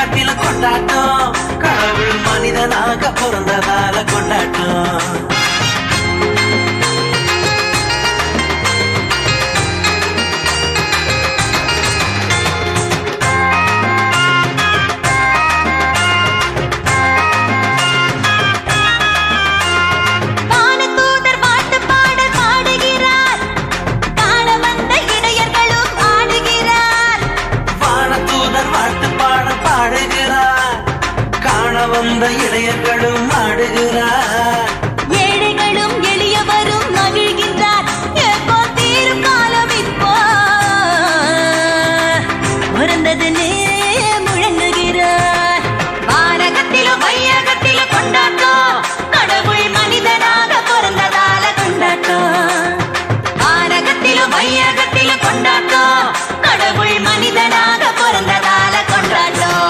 வையகத்தில கொண்டாட்டம் கடவுள் மனிதனாக பிறந்ததால கொண்டாட்டம் வந்த இளையர்களும் ஆடுகிறார் ஏழைகளும் எளியவரும் மகிழ்கின்றார் எப்போ தீரும் காலம் இப்போ பிறந்ததுன்னு முழங்குகிறார் வானகத்திலும் வையகத்திலும் கொண்டாட்டம் கடவுள் மனிதனாக பிறந்ததால கொண்டாட்டம் வானகத்திலும் வையகத்திலும் கொண்டாட்டம் கடவுள் மனிதனாக பிறந்ததால கொண்டாட்டம்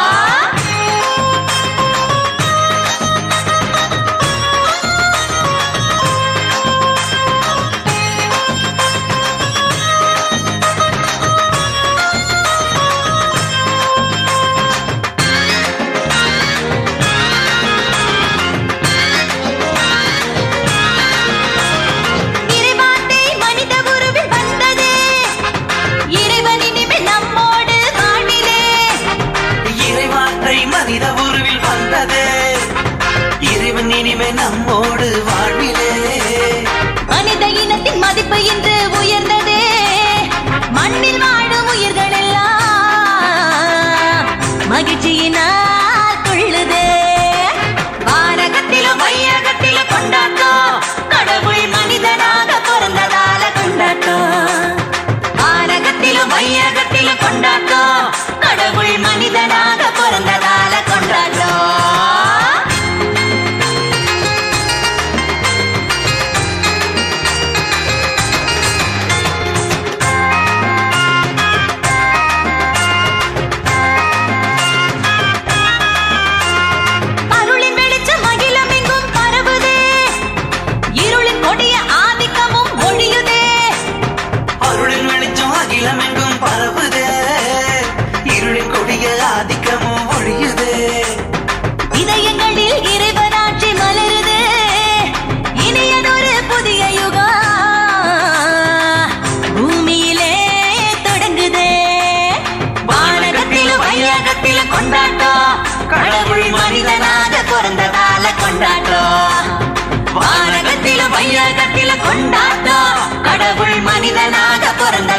இனிமே நம்மோடு வாழ்விலே மனித இனத்தின் மதிப்பு இன்று உயர்ந்ததே மண்ணில் வாழும் உயிர்கள் எல்லாம் மகிழ்ச்சியினால் துள்ளுதே வானகத்திலும் வையகத்திலும் கொண்டாட்டம் கடவுள் மனிதனாக பிறந்ததால கொண்டாட்டம் வானகத்திலும் வையகத்திலும் கொண்டாட்டம் கடவுள் மனிதனாக பிறந்ததால கொண்டாட்டம் ஆதிக்கமும் ஒழியுதே இதயங்களில் இறைவனாட்சி மலருதே இனியதொரு புதிய யுகம் பூமியிலே தொடங்குதே வானகத்திலும் வையகத்திலும் கொண்டாட்டம் கடவுள் மனிதனாக பிறந்ததால கொண்டாட்டம் வானகத்திலும் வையகத்திலும் கொண்டாட்டம் கடவுள் மனிதனாக பிறந்த